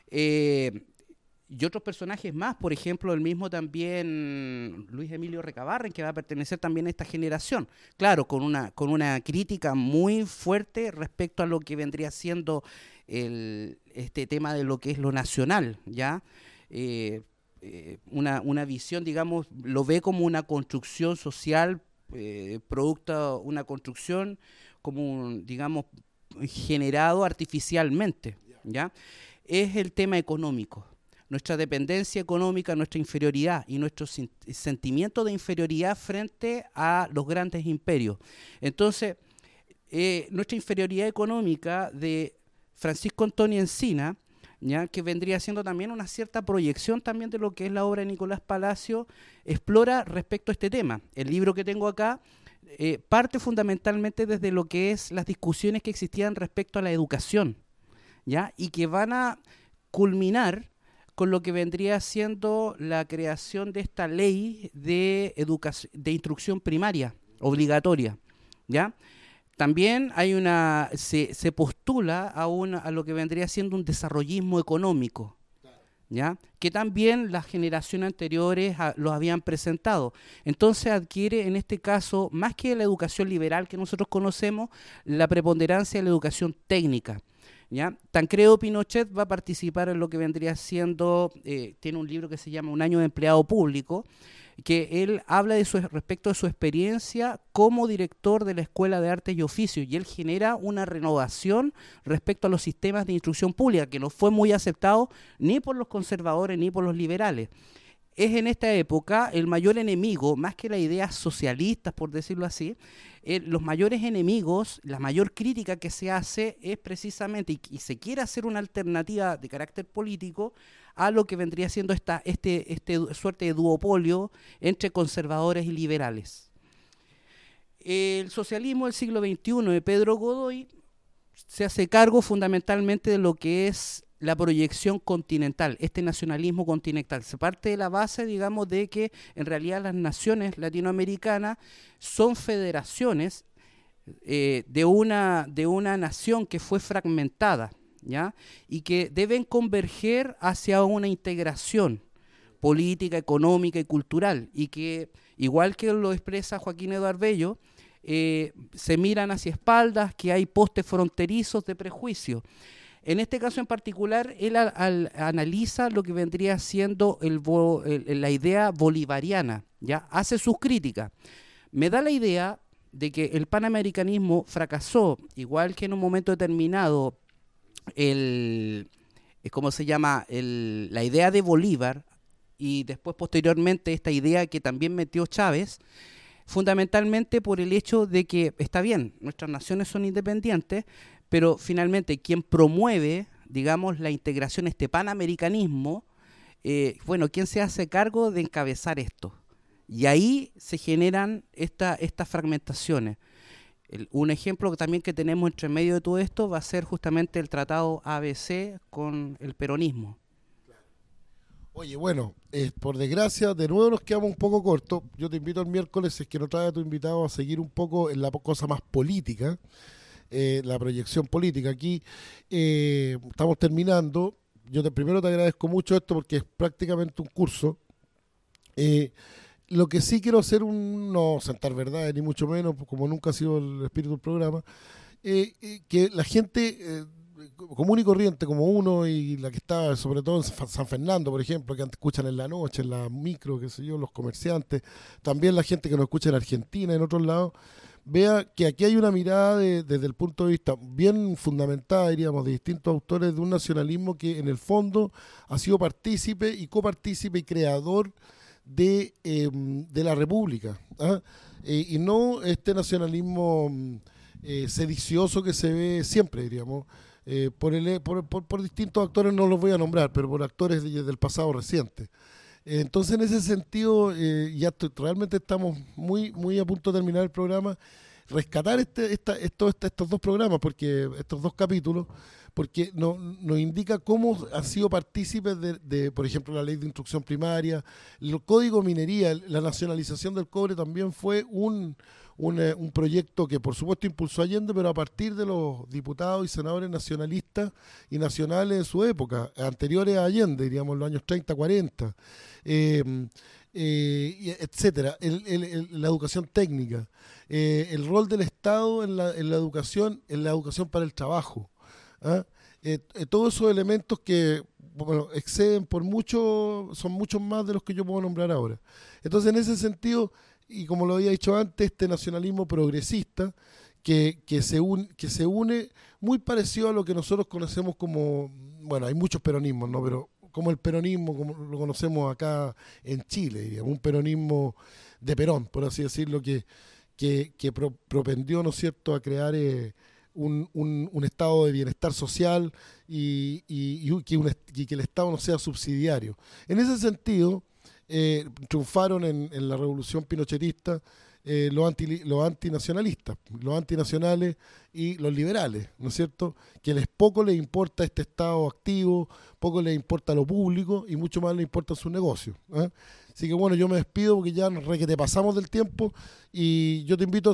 Y otros personajes más, por ejemplo, el mismo también Luis Emilio Recabarren, que va a pertenecer también a esta generación. Claro, con una crítica muy fuerte respecto a lo que vendría siendo este tema de lo que es lo nacional, ¿ya? Una visión, digamos, lo ve como una construcción social, producto, una construcción como, digamos, generado artificialmente, ¿ya? Es el tema económico. Nuestra dependencia económica, nuestra inferioridad y nuestro sentimiento de inferioridad frente a los grandes imperios. Entonces, nuestra inferioridad económica de Francisco Antonio Encina, ¿ya? Que vendría siendo también una cierta proyección también de lo que es la obra de Nicolás Palacio, explora respecto a este tema. El libro que tengo acá parte fundamentalmente desde lo que es las discusiones que existían respecto a la educación, ¿ya? Y que van a culminar con lo que vendría siendo la creación de esta ley de instrucción primaria obligatoria, ¿ya? También hay se postula a lo que vendría siendo un desarrollismo económico, ¿ya? Que también las generaciones anteriores los habían presentado. Entonces adquiere en este caso, más que la educación liberal que nosotros conocemos, la preponderancia de la educación técnica, ¿ya? Tancredo Pinochet va a participar en lo que vendría siendo, tiene un libro que se llama Un año de empleado público, que él habla respecto de su experiencia como director de la Escuela de Artes y Oficios, y él genera una renovación respecto a los sistemas de instrucción pública, que no fue muy aceptado ni por los conservadores ni por los liberales. Es en esta época el mayor enemigo, más que las ideas socialistas, por decirlo así, los mayores enemigos, la mayor crítica que se hace es precisamente, y se quiere hacer una alternativa de carácter político a lo que vendría siendo este suerte de duopolio entre conservadores y liberales. El socialismo del siglo XXI de Pedro Godoy se hace cargo fundamentalmente de lo que es la proyección continental, este nacionalismo continental. Se parte de la base, digamos, de que en realidad las naciones latinoamericanas son federaciones de una nación que fue fragmentada, ¿ya? Y que deben converger hacia una integración política, económica y cultural, y que, igual que lo expresa Joaquín Eduardo Bello, se miran hacia espaldas, que hay postes fronterizos de prejuicio. En este caso en particular, él analiza lo que vendría siendo la idea bolivariana, ¿ya? Hace sus críticas. Me da la idea de que el panamericanismo fracasó, igual que en un momento determinado la idea de Bolívar, y después posteriormente esta idea que también metió Chávez, fundamentalmente por el hecho de que, está bien, nuestras naciones son independientes, pero finalmente quien promueve, digamos, la integración, este panamericanismo, ¿quién se hace cargo de encabezar esto? Y ahí se generan estas fragmentaciones. Un ejemplo también que tenemos entre medio de todo esto va a ser justamente el tratado ABC con el peronismo. Oye, bueno, por desgracia, de nuevo nos quedamos un poco cortos. Yo te invito el miércoles, si es que no trae a tu invitado, a seguir un poco en la cosa más política. La proyección política. Aquí estamos terminando. Yo primero te agradezco mucho esto porque es prácticamente un curso. Lo que sí quiero hacer, no sentar verdades, ni mucho menos, como nunca ha sido el espíritu del programa, que la gente común y corriente como uno y la que está sobre todo en San Fernando, por ejemplo, que escuchan en la noche, en la micro, qué sé yo, los comerciantes, también la gente que nos escucha en Argentina, en otros lados, vea que aquí hay una mirada desde el punto de vista bien fundamentada, diríamos, de distintos autores de un nacionalismo que en el fondo ha sido partícipe y copartícipe y creador de la República, ¿ah? Y no este nacionalismo sedicioso que se ve siempre, diríamos, por distintos actores, no los voy a nombrar, pero por actores del pasado reciente. Entonces, en ese sentido, realmente estamos muy, muy a punto de terminar el programa. rescatar estos dos programas, porque estos dos capítulos, porque nos indica cómo han sido partícipes de, por ejemplo, la ley de instrucción primaria, el código minería, la nacionalización del cobre también fue un proyecto que por supuesto impulsó Allende, pero a partir de los diputados y senadores nacionalistas y nacionales de su época, anteriores a Allende, diríamos los años 30, 40, etcétera, la educación técnica, el rol del Estado en la educación para el trabajo, ¿ah? Todos esos elementos que exceden por mucho, son muchos más de los que yo puedo nombrar ahora. Entonces, en ese sentido, y como lo había dicho antes, este nacionalismo progresista que se une muy parecido a lo que nosotros conocemos como, bueno, hay muchos peronismos, ¿no? Pero como el peronismo, como lo conocemos acá en Chile, digamos, un peronismo de Perón, por así decirlo, que propendió, ¿no es cierto?, a crear un estado de bienestar social y que el Estado no sea subsidiario. En ese sentido, triunfaron en la revolución pinochetista los antinacionalistas, los antinacionales y los liberales, ¿no es cierto? Que poco les importa este Estado activo, poco les importa lo público y mucho más les importa su negocio, ¿eh? Así que bueno, yo me despido porque ya te pasamos del tiempo y yo te invito,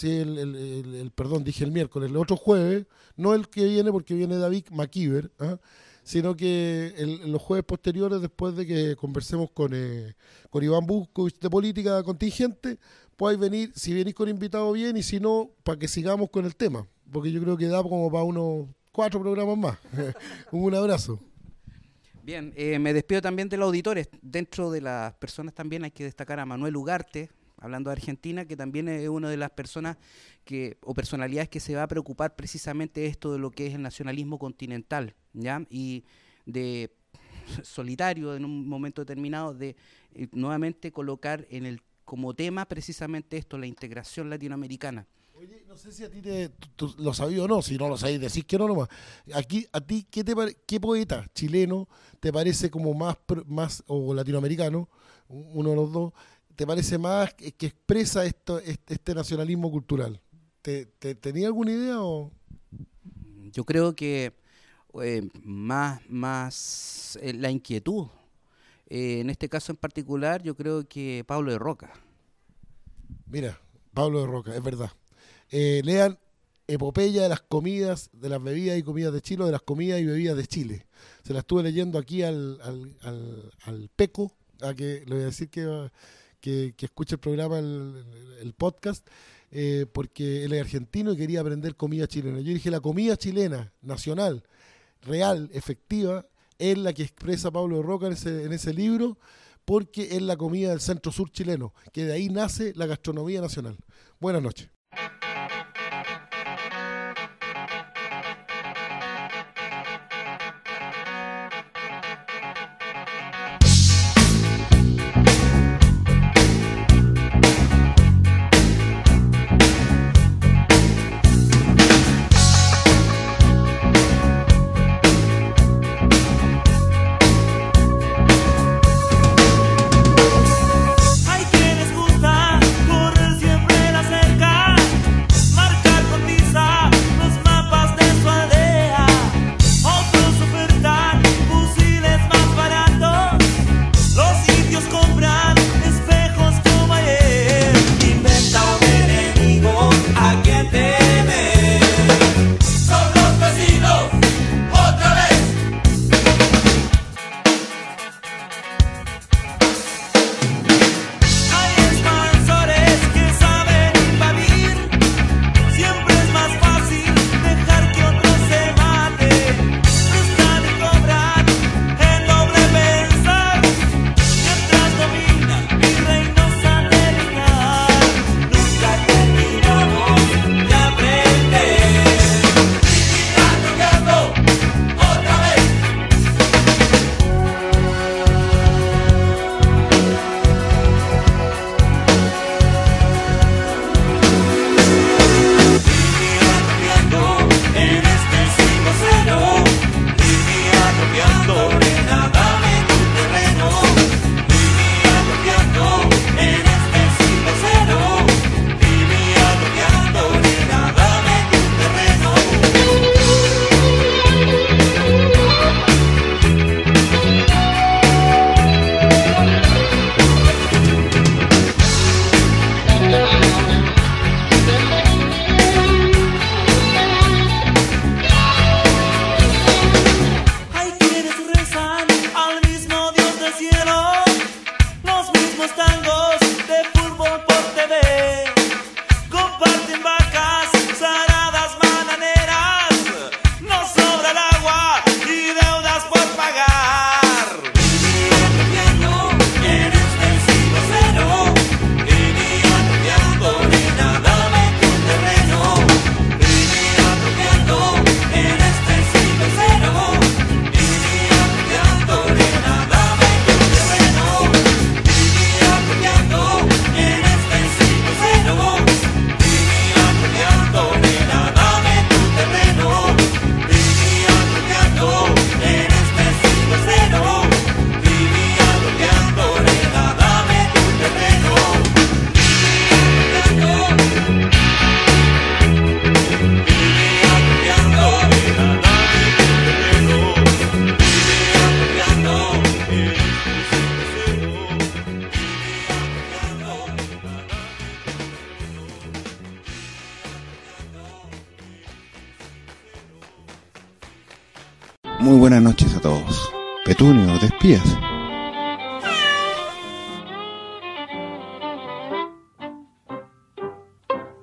perdón, dije el miércoles, el otro jueves, no el que viene porque viene David McKeever, ¿eh? Sino que los jueves posteriores, después de que conversemos con Iván Buscovich de Política Contingente, podéis venir, si venís con invitado bien, y si no, para que sigamos con el tema, porque yo creo que da como para unos 4 programas más. Un abrazo. Bien, me despido también de los auditores. Dentro de las personas también hay que destacar a Manuel Ugarte, hablando de Argentina, que también es una de las personas o personalidades que se va a preocupar precisamente esto de lo que es el nacionalismo continental, ¿ya? Y de solitario en un momento determinado de nuevamente colocar como tema precisamente esto, la integración latinoamericana. Oye, no sé si a ti tú lo sabías o no, si no lo sabéis, decís que no nomás. ¿A ti qué poeta chileno te parece como más o latinoamericano, uno de los dos, te parece más que expresa este nacionalismo cultural? ¿Tenía alguna idea o...? Yo creo que más la inquietud. En este caso en particular, yo creo que Pablo de Roca. Mira, Pablo de Roca, es verdad. Lean Epopeya de las comidas, de las bebidas y comidas de Chile, de las comidas y bebidas de Chile. Se la estuve leyendo aquí al Peco, a que le voy a decir que escuche el programa, el podcast, porque él es argentino y quería aprender comida chilena. Yo dije, la comida chilena, nacional, real, efectiva, es la que expresa Pablo de Roca en ese libro, porque es la comida del centro-sur chileno, que de ahí nace la gastronomía nacional. Buenas noches. Hay quienes gusta correr siempre la cerca. mismos tangos de fútbol por TV. Comparten vacas, zaradas bananeras. No sobra el agua y deudas por pagar. Vivía cambiando en este siglo cero. Vivía cambiando, nena, dame tu terreno. Vivía cambiando en este siglo cero. Vivía cambiando, nena, dame tu terreno. Vivía cambiando en este siglo cero. Vivía cambiando, nena, dame tu terreno. Vivía cambiando en este siglo cero. Vivía cambiando, nena, dame tu terreno. Vivía cambiando, nena, dame tu terreno. Vivía cambiando en este siglo cero. Muy buenas noches a todos. Petunio, ¿te espías?